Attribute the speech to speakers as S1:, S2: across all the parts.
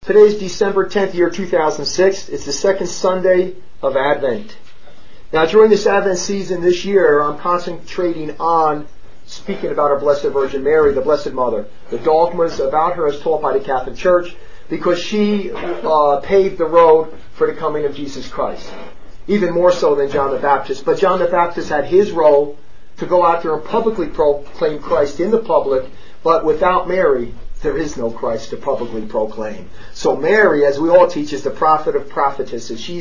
S1: Today is December 10th, year 2006. It's the second Sunday of Advent. Now, during this Advent season this year, I'm concentrating on speaking about our Blessed Virgin Mary, the Blessed Mother, the dogmas about her as taught by the Catholic Church, because she paved the road for the coming of Jesus Christ, even more so than John the Baptist. But John the Baptist had his role to go out there and publicly proclaim Christ in the public, but without Mary, there is no Christ to publicly proclaim. So Mary, as we all teach, is the prophet of prophetesses. She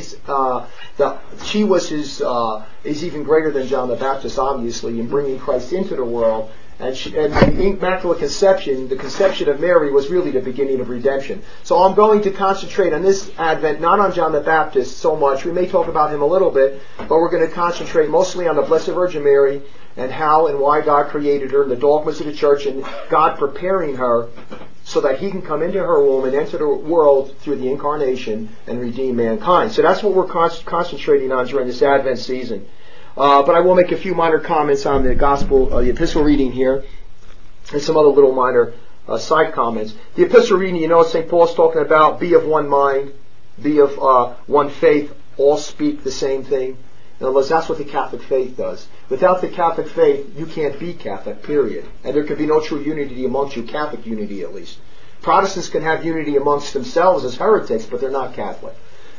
S1: is even greater than John the Baptist, obviously, in bringing Christ into the world. And the Immaculate Conception, the conception of Mary, was really the beginning of redemption. So I'm going to concentrate on this Advent, not on John the Baptist so much. We may talk about him a little bit, but we're going to concentrate mostly on the Blessed Virgin Mary and how and why God created her and the dogmas of the Church and God preparing her so that He can come into her womb and enter the world through the Incarnation and redeem mankind. So that's what we're concentrating on during this Advent season. But I will make a few minor comments on the Gospel, the Epistle reading here, and some other little minor side comments. The Epistle reading, St. Paul's talking about be of one mind, be of one faith, all speak the same thing. In other words, that's what the Catholic faith does. Without the Catholic faith, you can't be Catholic, period. And there can be no true unity amongst you, Catholic unity at least. Protestants can have unity amongst themselves as heretics, but they're not Catholic.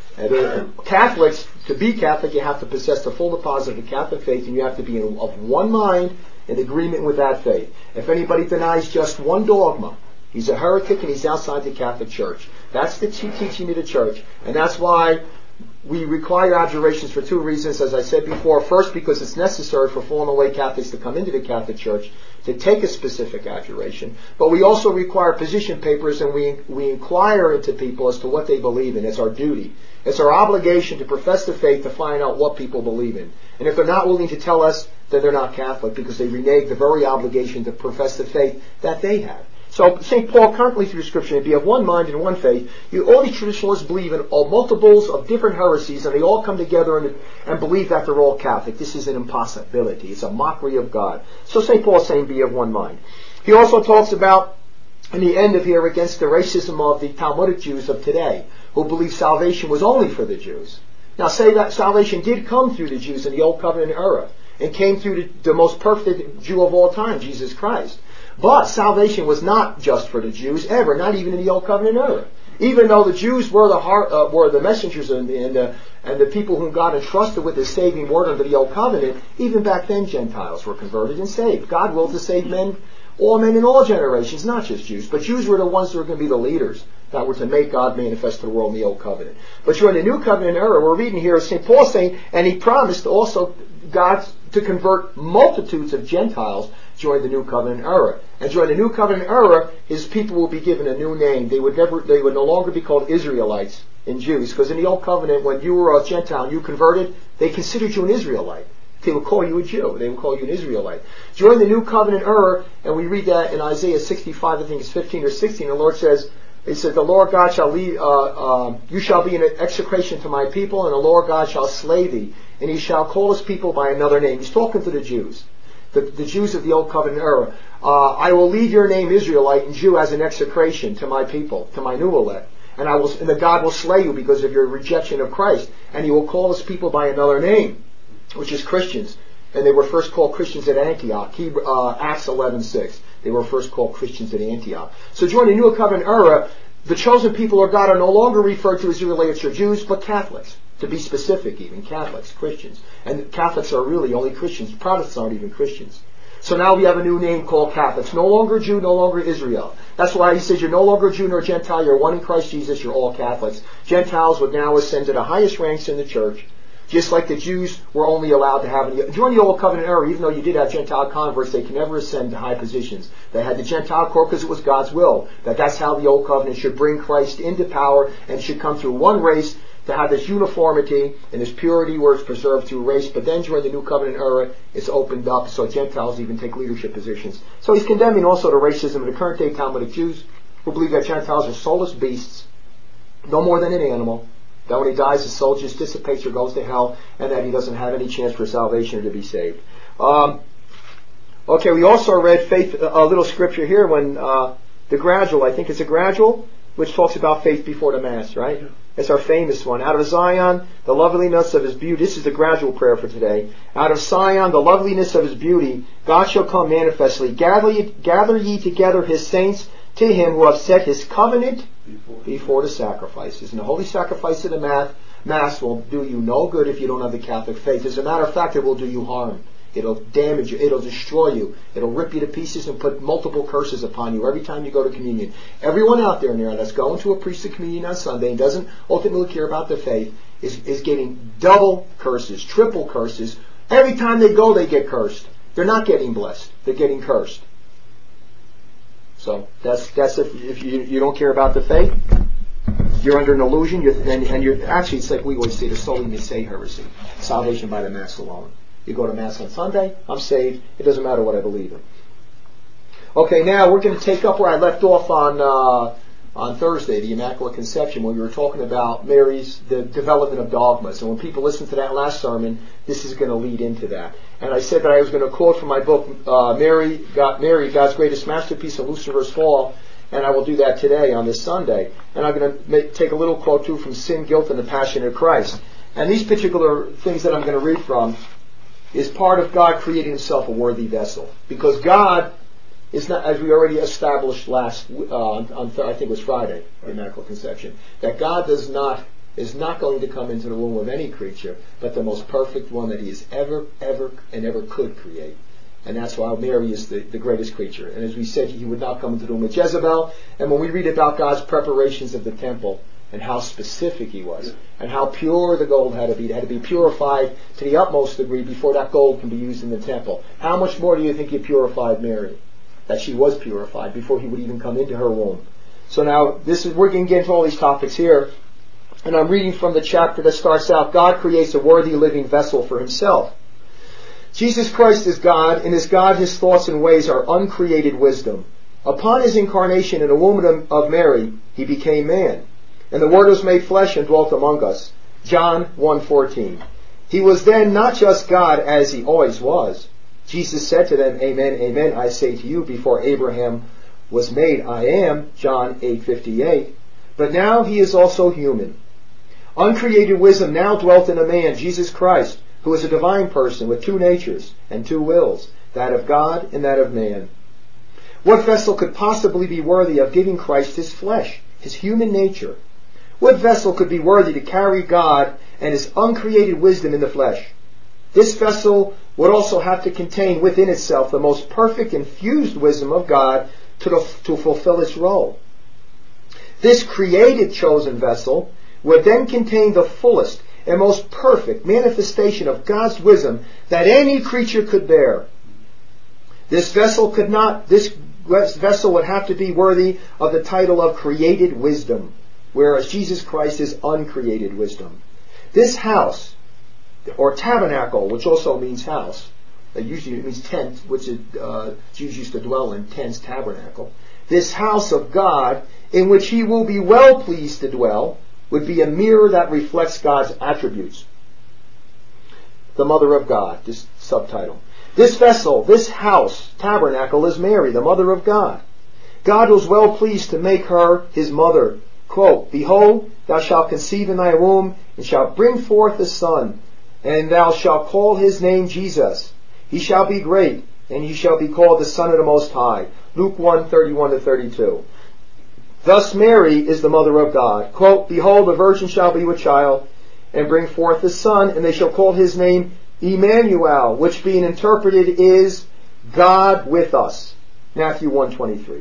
S1: And Catholics, to be Catholic, you have to possess the full deposit of the Catholic faith, and you have to be of one mind in agreement with that faith. If anybody denies just one dogma, he's a heretic and he's outside the Catholic Church. That's the teaching of the Church. And that's why we require abjurations for two reasons, as I said before. First, because it's necessary for fallen away Catholics to come into the Catholic Church to take a specific abjuration. But we also require position papers, and we inquire into people as to what they believe in. It's our duty. It's our obligation to profess the faith to find out what people believe in. And if they're not willing to tell us, then they're not Catholic, because they renege the very obligation to profess the faith that they have. So St. Paul currently through Scripture, be of one mind and one faith. All these traditionalists believe in all multiples of different heresies, and they all come together and believe that they're all Catholic. This is an impossibility. It's a mockery of God. So St. Paul is saying be of one mind. He also talks about, in the end of here, against the racism of the Talmudic Jews of today, who believe salvation was only for the Jews. Now, say that salvation did come through the Jews in the Old Covenant era, and came through the most perfect Jew of all time, Jesus Christ. But salvation was not just for the Jews ever, not even in the Old Covenant era. Even though the Jews were the messengers and the people whom God entrusted with His saving word under the Old Covenant, even back then Gentiles were converted and saved. God willed to save all men in all generations, not just Jews. But Jews were the ones who were going to be the leaders that were to make God manifest to the world in the Old Covenant. But during the New Covenant era, we're reading here St. Paul saying, and he promised also God to convert multitudes of Gentiles during the New Covenant era. And during the New Covenant era, His people will be given a new name. They would no longer be called Israelites and Jews, because in the Old Covenant, when you were a Gentile and you converted, they considered you an Israelite. They would call you a Jew. They would call you an Israelite. During the New Covenant era, and we read that in Isaiah 65, I think it's 15 or 16, the Lord says, He said, the Lord God shall lead, you shall be an execration to my people, and the Lord God shall slay thee, and He shall call His people by another name. He's talking to the Jews, the Jews of the Old Covenant era. I will leave your name Israelite and Jew as an execration to my people, to my new elect. And the God will slay you because of your rejection of Christ. And He will call His people by another name, which is Christians. And they were first called Christians at Antioch. Acts 11:6. They were first called Christians at Antioch. So during the New Covenant era, the chosen people of God are no longer referred to as Israelites or Jews, but Catholics. To be specific even, Catholics, Christians. And Catholics are really only Christians. Protestants aren't even Christians. So now we have a new name called Catholics. No longer Jew, no longer Israel. That's why he says you're no longer Jew nor Gentile, you're one in Christ Jesus, you're all Catholics. Gentiles would now ascend to the highest ranks in the church, just like the Jews were only allowed to have. During the Old Covenant era, even though you did have Gentile converts, they could never ascend to high positions. They had the Gentile court because it was God's will. That's how the Old Covenant should bring Christ into power and should come through one race to have this uniformity and this purity where it's preserved through race. But then during the New Covenant era, it's opened up so Gentiles even take leadership positions. So he's condemning also the racism of the current day Talmudic Jews who believe that Gentiles are soulless beasts, no more than an animal, that when he dies his soul just dissipates or goes to hell, and that he doesn't have any chance for salvation or to be saved. Okay, we also read a little scripture here when the gradual, I think it's a gradual, which talks about faith before the Mass, right? It's our famous one. Out of Zion, the loveliness of his beauty. This is the gradual prayer for today. Out of Zion, the loveliness of his beauty, God shall come manifestly. Gather ye together his saints to him who have set his covenant before the sacrifices. And the holy sacrifice of the Mass will do you no good if you don't have the Catholic faith. As a matter of fact, it will do you harm. It'll damage you. It'll destroy you. It'll rip you to pieces and put multiple curses upon you every time you go to communion. Everyone out there now that's going to a priestly communion on Sunday and doesn't ultimately care about the faith is getting double curses, triple curses. Every time they go, they get cursed. They're not getting blessed. They're getting cursed. So that's if you don't care about the faith, you're under an illusion. And you're actually, it's like we always say, the soli misse heresy, salvation by the Mass alone. You go to Mass on Sunday, I'm saved. It doesn't matter what I believe in. Okay, now we're going to take up where I left off on Thursday, the Immaculate Conception, when we were talking about the development of dogmas. And when people listened to that last sermon, this is going to lead into that. And I said that I was going to quote from my book, Mary, God's Greatest Masterpiece, and Lucifer's Fall, and I will do that today on this Sunday. And I'm going to take a little quote too from Sin, Guilt, and the Passion of Christ. And these particular things that I'm going to read from is part of God creating himself a worthy vessel. Because God is not, as we already established I think it was Friday, the Immaculate Conception, that God is not going to come into the womb of any creature, but the most perfect one that he has ever could create. And that's why Mary is the greatest creature. And as we said, he would not come into the womb of Jezebel. And when we read about God's preparations of the temple, and how specific he was, and how pure the gold had to be. It had to be purified to the utmost degree before that gold can be used in the temple. How much more do you think he purified Mary? That she was purified before he would even come into her womb. So now, we're going to get into all these topics here, and I'm reading from the chapter that starts out, God creates a worthy living vessel for himself. Jesus Christ is God, and as God his thoughts and ways are uncreated wisdom. Upon his incarnation in the womb of Mary, he became man. And the Word was made flesh and dwelt among us. John 1:14. He was then not just God as he always was. Jesus said to them, Amen, amen, I say to you, before Abraham was made, I am. John 8:58. But now he is also human. Uncreated wisdom now dwelt in a man, Jesus Christ, who is a divine person with two natures and two wills, that of God and that of man. What vessel could possibly be worthy of giving Christ his flesh, his human nature? What vessel could be worthy to carry God and his uncreated wisdom in the flesh? This vessel would also have to contain within itself the most perfect infused wisdom of God to fulfill its role. This created chosen vessel would then contain the fullest and most perfect manifestation of God's wisdom that any creature could bear. This vessel would have to be worthy of the title of created wisdom, whereas Jesus Christ is uncreated wisdom. This house, or tabernacle, which also means house, usually it means tent, which Jews used to dwell in, tents, tabernacle. This house of God, in which he will be well pleased to dwell, would be a mirror that reflects God's attributes. The Mother of God, this subtitle. This vessel, this house, tabernacle, is Mary, the Mother of God. God was well pleased to make her his mother. Quote, Behold, thou shalt conceive in thy womb, and shalt bring forth a son, and thou shalt call his name Jesus. He shall be great, and he shall be called the Son of the Most High. Luke 1:31-32. Thus Mary is the Mother of God. Quote, Behold, the virgin shall be with child, and bring forth a son, and they shall call his name Emmanuel, which being interpreted is God with us. Matthew 1:23.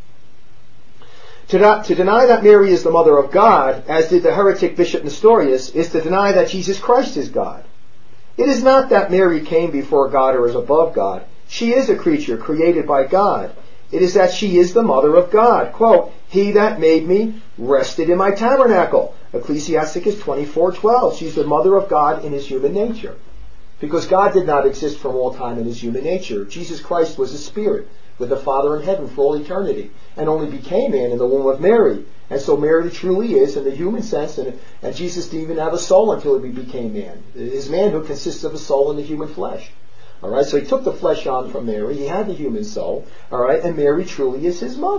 S1: To deny that Mary is the Mother of God, as did the heretic Bishop Nestorius, is to deny that Jesus Christ is God. It is not that Mary came before God or is above God. She is a creature created by God. It is that she is the Mother of God. Quote, He that made me rested in my tabernacle. Ecclesiasticus 24:12. She's the Mother of God in his human nature. Because God did not exist from all time in his human nature. Jesus Christ was a spirit with the Father in heaven for all eternity, and only became man in the womb of Mary. And so Mary truly is, in the human sense, and Jesus didn't even have a soul until he became man. His manhood consists of a soul in the human flesh. Alright, so he took the flesh on from Mary, he had the human soul, alright, and Mary truly is his mother.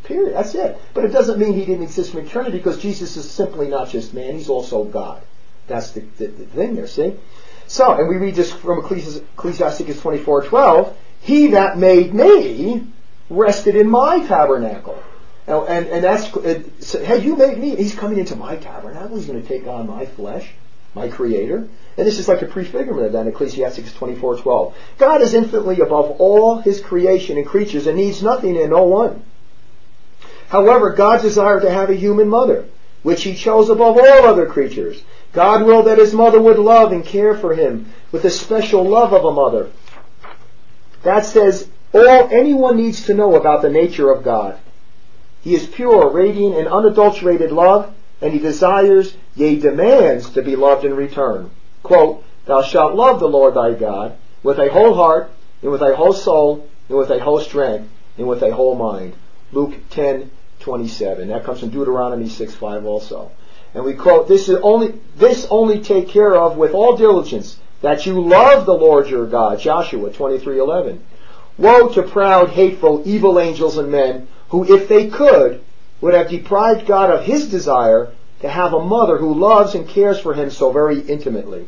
S1: Period. That's it. But it doesn't mean he didn't exist from eternity, because Jesus is simply not just man, he's also God. That's the thing there, see? So, and we read this from Ecclesiastes 24:12, he that made me rested in my tabernacle. And that's, hey, you made me. He's coming into my tabernacle. He's going to take on my flesh, my creator. And this is like a prefigurement of that in Ecclesiastes 24:12. God is infinitely above all his creation and creatures and needs nothing and no one. However, God desired to have a human mother, which he chose above all other creatures. God willed that his mother would love and care for him with the special love of a mother. That says all anyone needs to know about the nature of God. He is pure, radiant, and unadulterated love, and he desires, yea, demands to be loved in return. Quote, thou shalt love the Lord thy God with thy whole heart, and with thy whole soul, and with thy whole strength, and with thy whole mind. Luke 10:27. That comes from Deuteronomy 6:5 also. And we quote, this only take care of with all diligence, that you love the Lord your God. Joshua 23:11. Woe to proud, hateful, evil angels and men, who, if they could, would have deprived God of his desire to have a mother who loves and cares for him so very intimately.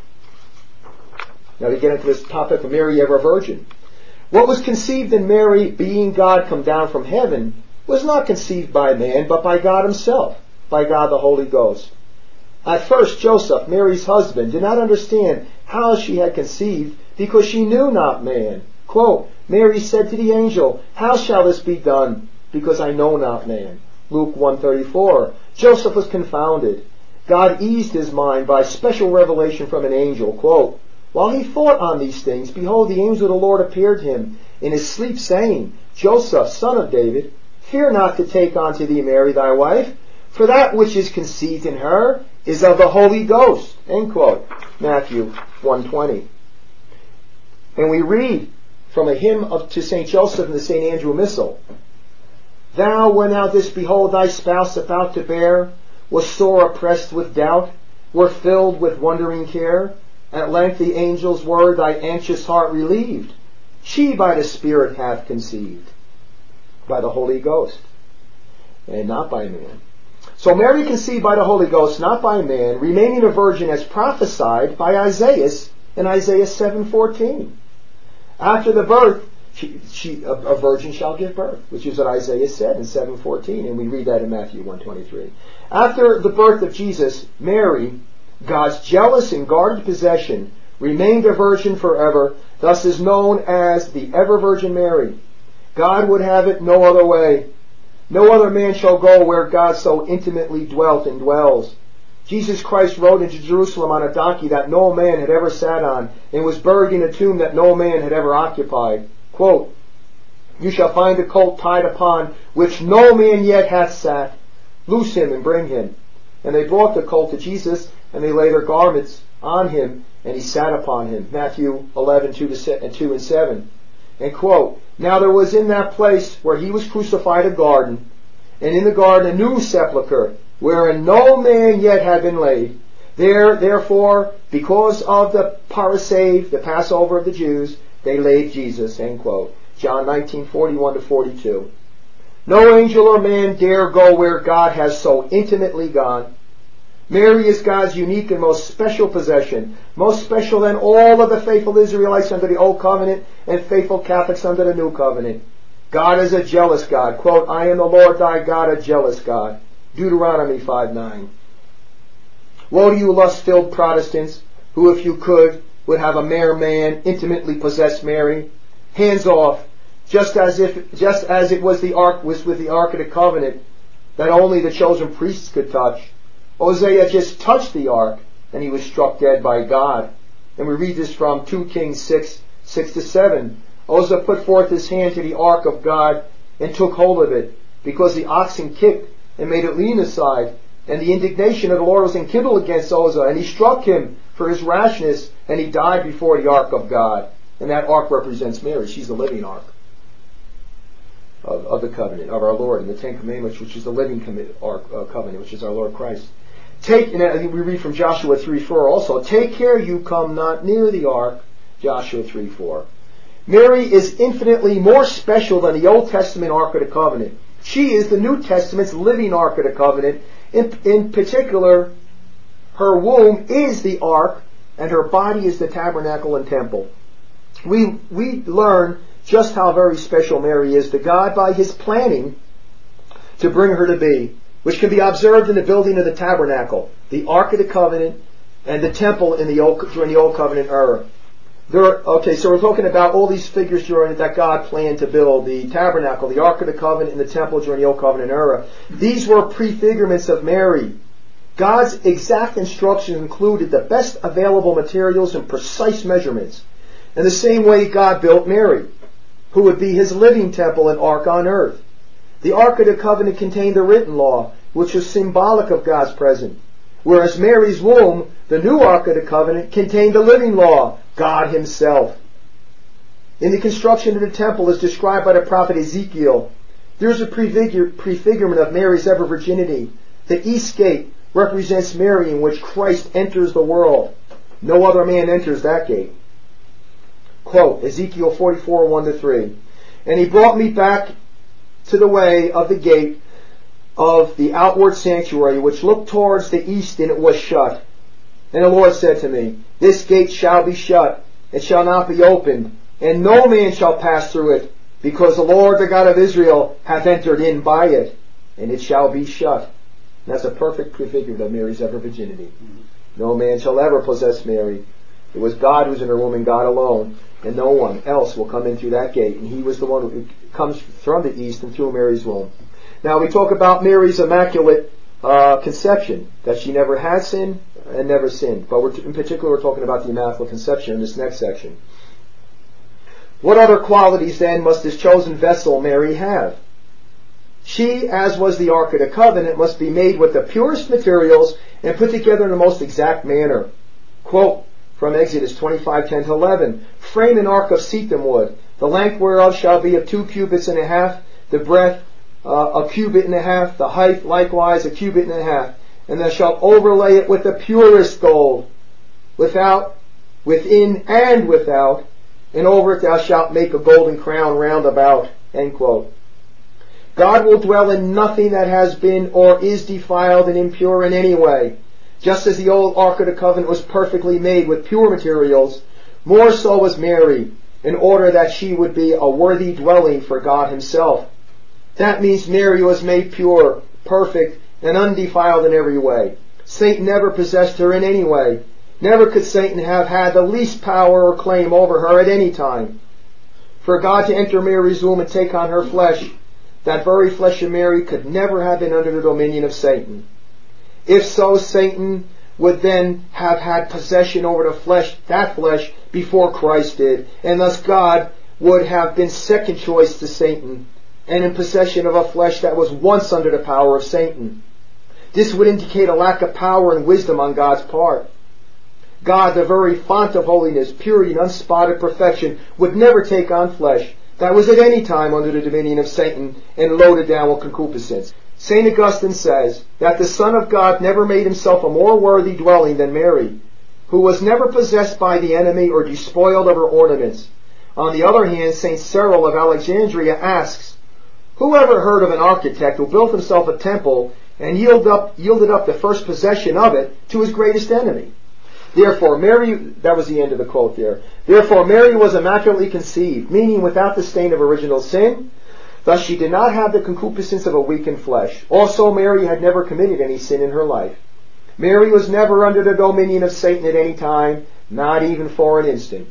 S1: Now we get into this topic of Mary, ever virgin. What was conceived in Mary, being God come down from heaven, was not conceived by man, but by God himself, by God the Holy Ghost. At first Joseph, Mary's husband, did not understand how she had conceived, because she knew not man. Quote, Mary said to the angel, how shall this be done, because I know not man? Luke 1:34. Joseph was confounded. God eased his mind by special revelation from an angel. Quote, while he thought on these things, behold, the angel of the Lord appeared to him in his sleep, saying, Joseph, son of David, fear not to take unto thee Mary thy wife, for that which is conceived in her is of the Holy Ghost. End quote. Matthew 1:20. And we read from a hymn to St. Joseph in the St. Andrew Missal. Thou, when thou didst behold thy spouse about to bear, was sore oppressed with doubt, were filled with wondering care. At length the angel's word thy anxious heart relieved. She by the Spirit hath conceived, by the Holy Ghost, and not by man. So Mary conceived by the Holy Ghost, not by man, remaining a virgin as prophesied by Isaiah in Isaiah 7:14. After the birth, a virgin shall give birth, which is what Isaiah said in 7:14, and we read that in Matthew 1:23. After the birth of Jesus, Mary, God's jealous and guarded possession, remained a virgin forever, thus is known as the ever Virgin Mary. God would have it no other way. No other man shall go where God so intimately dwelt and dwells. Jesus Christ rode into Jerusalem on a donkey that no man had ever sat on, and was buried in a tomb that no man had ever occupied. Quote, you shall find a colt tied upon which no man yet hath sat. Loose him and bring him. And they brought the colt to Jesus, and they laid their garments on him, and he sat upon him. Matthew 11:2 and 7. And quote, now there was in that place where he was crucified a garden, and in the garden a new sepulchre, wherein no man yet had been laid. There, therefore, because of the Parasceve, the Passover of the Jews, they laid Jesus. End quote. John 19:41-42. No angel or man dare go where God has so intimately gone. Mary is God's unique and most special possession, most special than all of the faithful Israelites under the Old Covenant and faithful Catholics under the New Covenant. God is a jealous God. Quote, I am the Lord thy God, a jealous God. Deuteronomy 5:9. Woe to you lust-filled Protestants, who if you could, would have a mere man intimately possess Mary. Hands off, just as it was the ark with the Ark of the Covenant that only the chosen priests could touch. Hosea just touched the ark, and he was struck dead by God. And we read this from 2 Kings 6:6-7. Hosea put forth his hand to the ark of God and took hold of it, because the oxen kicked and made it lean aside. And the indignation of the Lord was enkindled against Hosea, and he struck him for his rashness, and he died before the ark of God. And that ark represents Mary. She's the living ark of the covenant of our Lord, and the Ten Commandments, which is the living covenant, which is our Lord Christ. And we read from Joshua 3:4 also, take care you come not near the ark, Joshua 3:4. Mary is infinitely more special than the Old Testament Ark of the Covenant, She is the New Testament's living Ark of the Covenant. In particular, her womb is the Ark, and her body is the tabernacle and temple. We learn just how very special Mary is to God by His planning to bring her to be, which can be observed in the building of the tabernacle, the Ark of the Covenant, and the temple during the Old Covenant era. So we're talking about all these figures that God planned to build: the tabernacle, the Ark of the Covenant, and the temple during the Old Covenant era. These were prefigurements of Mary. God's exact instructions included the best available materials and precise measurements. In the same way, God built Mary, who would be His living temple and Ark on earth. The Ark of the Covenant contained the written law, which was symbolic of God's presence, whereas Mary's womb, the new Ark of the Covenant, contained the living law, God Himself. In the construction of the temple, as described by the prophet Ezekiel, there is a prefigurement of Mary's ever virginity. The east gate represents Mary, in which Christ enters the world. No other man enters that gate. Quote, Ezekiel 44, 1-3. And He brought me back to the way of the gate of the outward sanctuary, which looked towards the east, and it was shut. And the Lord said to me, This gate shall be shut, it shall not be opened, and no man shall pass through it, because the Lord, the God of Israel, hath entered in by it, and it shall be shut. And that's a perfect prefigurement of Mary's ever virginity. No man shall ever possess Mary. It was God who was in her womb, and God alone, and no one else will come in through that gate. And He was the one who comes from the east and through Mary's womb. Now we talk about Mary's immaculate conception, that she never had sinned and never sinned. But in particular, we're talking about the Immaculate Conception in this next section. What other qualities then must this chosen vessel Mary have? She, as was the Ark of the Covenant, must be made with the purest materials and put together in the most exact manner. Quote from Exodus 25:10-11, Frame an ark of setim wood, the length whereof shall be of 2 cubits and a half, the breadth a cubit and a half, the height likewise a cubit and a half. And thou shalt overlay it with the purest gold, within and without, and over it thou shalt make a golden crown round about. End quote. God will dwell in nothing that has been or is defiled and impure in any way. Just as the old Ark of the Covenant was perfectly made with pure materials, more so was Mary, in order that she would be a worthy dwelling for God Himself. That means Mary was made pure, perfect, and undefiled in every way. Satan never possessed her in any way. Never could Satan have had the least power or claim over her at any time. For God to enter Mary's womb and take on her flesh, that very flesh of Mary could never have been under the dominion of Satan. If so, Satan would then have had possession over that flesh, before Christ did, and thus God would have been second choice to Satan, and in possession of a flesh that was once under the power of Satan. This would indicate a lack of power and wisdom on God's part. God, the very font of holiness, purity, and unspotted perfection, would never take on flesh that was at any time under the dominion of Satan and loaded down with concupiscence. St. Augustine says that the Son of God never made Himself a more worthy dwelling than Mary, who was never possessed by the enemy or despoiled of her ornaments. On the other hand, St. Cyril of Alexandria asks, Who ever heard of an architect who built himself a temple and yielded up the first possession of it to his greatest enemy? Therefore, Mary, that was the end of the quote there. Therefore, Mary was immaculately conceived, meaning without the stain of original sin. Thus, she did not have the concupiscence of a weakened flesh. Also, Mary had never committed any sin in her life. Mary was never under the dominion of Satan at any time, not even for an instant.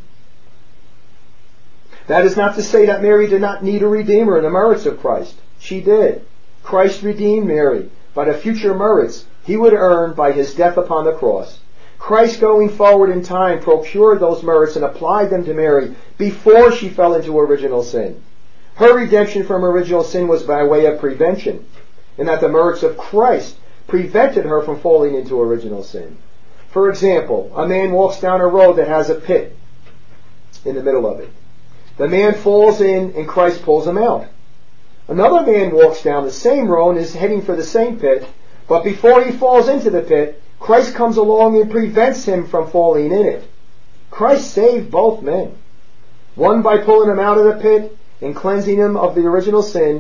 S1: That is not to say that Mary did not need a Redeemer in the merits of Christ. She did. Christ redeemed Mary by the future merits He would earn by His death upon the cross. Christ, going forward in time, procured those merits and applied them to Mary before she fell into original sin. Her redemption from original sin was by way of prevention, in that the merits of Christ prevented her from falling into original sin. For example, a man walks down a road that has a pit in the middle of it. The man falls in and Christ pulls him out. Another man walks down the same road and is heading for the same pit, but before he falls into the pit, Christ comes along and prevents him from falling in it. Christ saved both men. One by pulling him out of the pit and cleansing him of the original sin,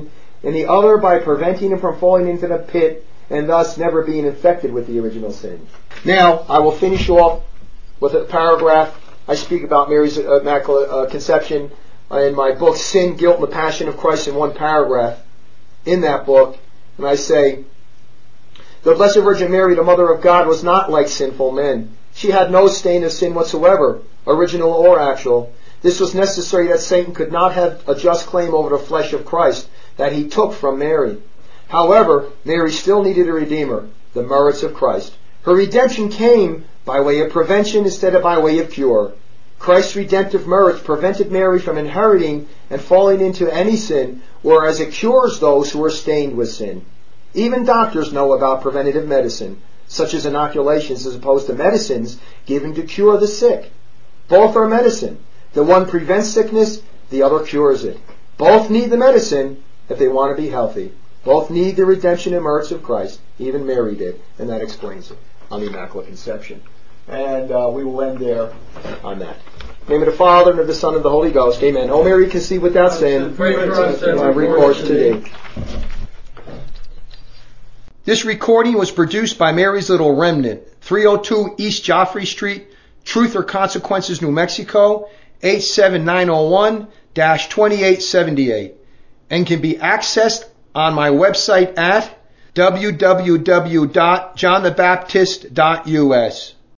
S1: and the other by preventing him from falling into the pit and thus never being infected with the original sin. Now, I will finish off with a paragraph. I speak about Mary's Immaculate Conception in my book, Sin, Guilt, and the Passion of Christ, in one paragraph in that book. And I say, the Blessed Virgin Mary, the Mother of God, was not like sinful men. She had no stain of sin whatsoever, original or actual. This was necessary that Satan could not have a just claim over the flesh of Christ that he took from Mary. However, Mary still needed a Redeemer, the merits of Christ. Her redemption came by way of prevention instead of by way of cure. Christ's redemptive merits prevented Mary from inheriting and falling into any sin, whereas it cures those who are stained with sin. Even doctors know about preventative medicine, such as inoculations as opposed to medicines given to cure the sick. Both are medicine. The one prevents sickness, the other cures it. Both need the medicine if they want to be healthy. Both need the redemption and merits of Christ. Even Mary did, and that explains it on the Immaculate Conception. And we will end there on that. In the name of the Father, and of the Son, and of the Holy Ghost. Amen. O Mary, conceived without sin, my recourse to thee. This recording was produced by Mary's Little Remnant, 302 East Joffrey Street, Truth or Consequences, New Mexico, 87901-2878, and can be accessed on my website at www.johnthebaptist.us.